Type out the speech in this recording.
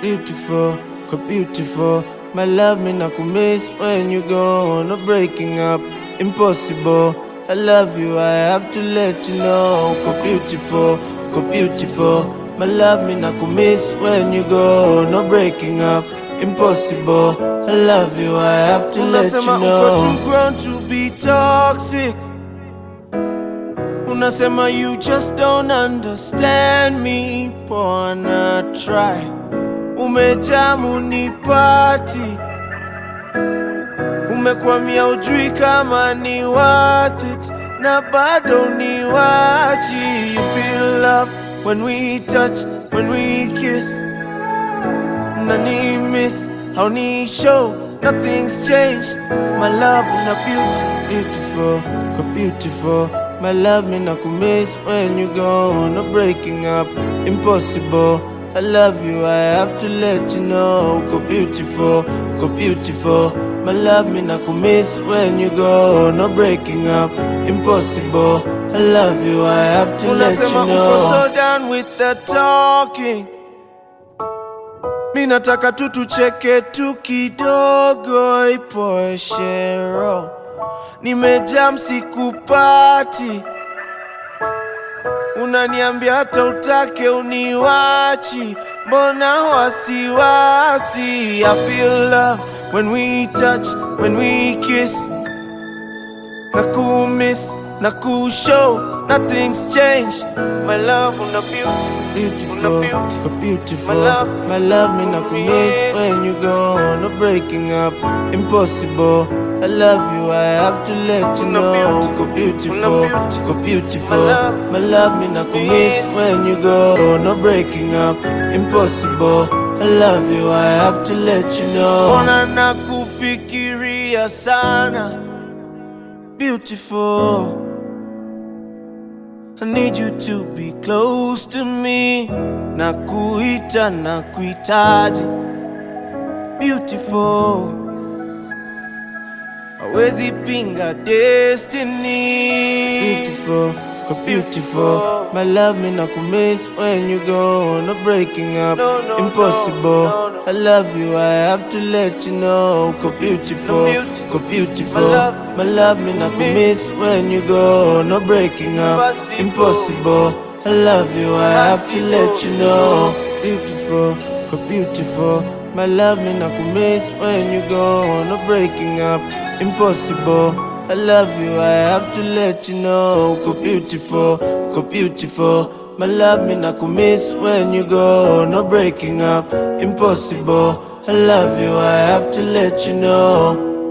beautiful, go beautiful. My love me not go miss when you go. No breaking up, impossible. I love you, I have to let you know. Go beautiful, go beautiful. My love me not go miss when you go. No breaking up, impossible. I love you, I have to let you know. Unasema uko too grown to be toxic. Unasema you just don't understand me. Wanna try. Umejamu nipati. Umekwamia ujui kama ni worth it. Na bado ni wachi. You feel love when we touch, when we kiss. Nani miss, how ni show, nothing's changed. My love na beautiful, go beautiful. My love me not go miss when you go. No breaking up, impossible. I love you, I have to let you know. Go beautiful, go beautiful. My love me not go miss when you go. No breaking up, impossible. I love you, I have to let you know. Uko so done with the talking. Mi nataka tu tucheke tu kidogo ipoe shero. Nimejam sikupati. Unaniambia hata utake uniwachi. Mbona wasiwasi? I feel love when we touch, when we kiss. Nakumiss, nakushow, nothing's changed. My love on the beautiful, beautiful. My love me not miss when you go. No breaking up, impossible. I love you, I have to let you know. Go beautiful, go beautiful. My love me not miss when you go. No breaking up, impossible. I love you, I have to let you know. Ona nakufikiria sana. Beautiful, I need you to be close to me. Nakuita, nakuitaji. Beautiful, hawezi pinga destiny. Beautiful, go beautiful. My love me not go miss when you go. No breaking up, impossible. I love you, I have to let you know. Go beautiful, go beautiful. My love me not go miss when you go. No breaking up, impossible. I love you, I have to let you know. Beautiful, go beautiful. My love me not go miss when you go. No breaking up, impossible. I love you, I have to let you know. Go beautiful, go beautiful. My love me not go miss when you go. No breaking up, impossible. I love you, I have to let you know.